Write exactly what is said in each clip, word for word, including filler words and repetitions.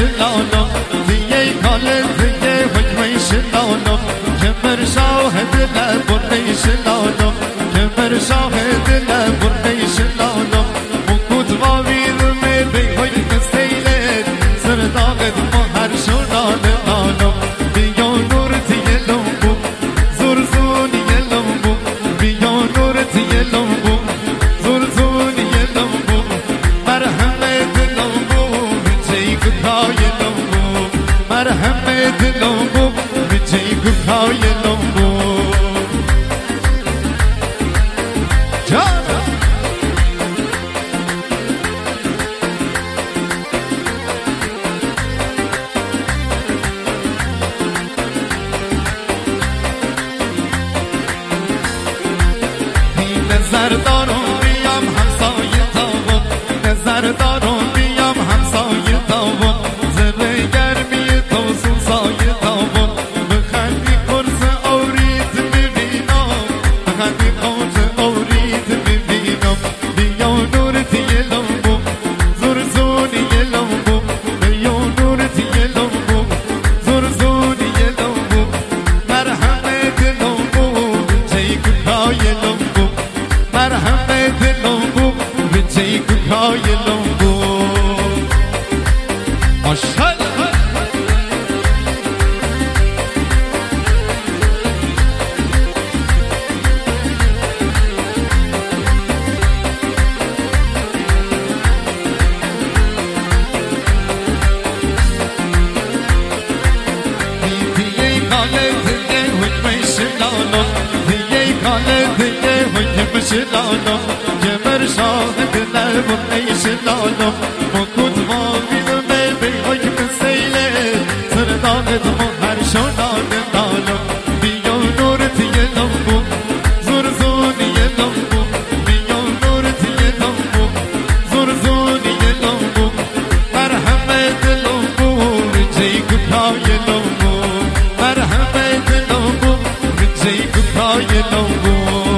شلالم دیگه کاله دیگه حکمه شلالم کمر شاهد لبونه شلالم کمر شاهد لبونه شلالم مکود غاوید میبی های کستیله سرداغت مهر شلال آلم بیا نور تیلم بو زور زون یلم بو بیا نور تیلم بو زور زون یلم بو مرحمت دلم بو بچه گفایلم بو مرحمت دلم بو بچه گفایلم بو نظر دارم بیام همسایه تاوم نظر دارم بیام همسایه تاوم زره گرمی توسون سایه تاوم بخندی قرص آورید ببینم بخندی قرص آورید ببینم بیا نور تیلم بو زور زونی یلم بو بیا نور تیلم بو زور زونی یلم بو مرحمت دلم بو چه کفایلم بو مرحمت دلم بو بچه کفایلم بو ماشاءالله دیگه کاله دیگه حکمه شلالم دیگه کاله دیگه حکمه شلالم کمر شاهد لبونه شلالم مکود غاوید میبی های کستیله سرداغت مهر شلال آلم بیا نور تیلم بو زور زون یلم بو بیا نور تیلم بو زور زون یلم بو مرحمت دلم بو بچه کفایلم بو مرحمت دلم بو بچه کفایلم بو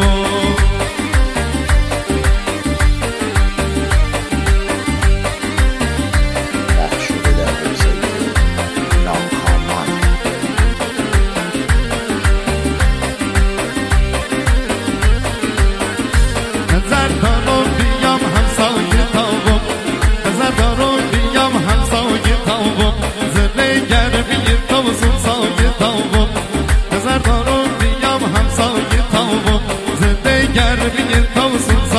نظر دارم بیام همسایه تاوم نظر دارم بیام همسایه تاوم زره گرمی توسون سایه تاوم نظر دارم بیام همسایه تاوم زره گرمی توسون